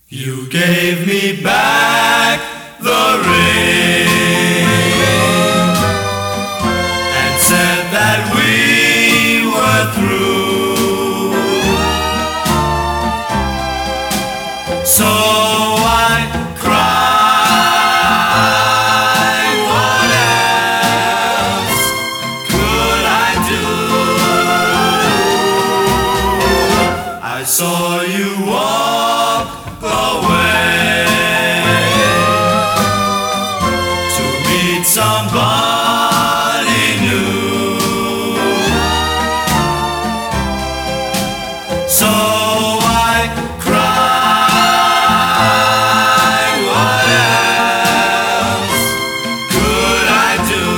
You gave me back the ring and said that we were through. So I cried, what else could I do? I saw you walk away to meet somebody new. So I cried, what else could I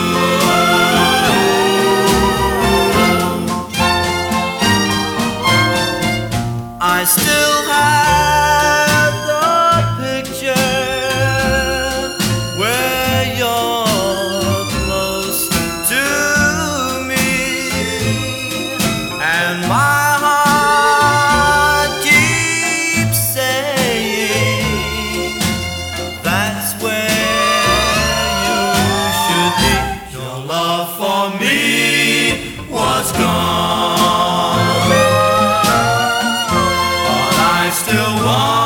do? I still have the picture where you're close to me, and my heart keeps saying that's where you should be. Your love for me was gone, but I still want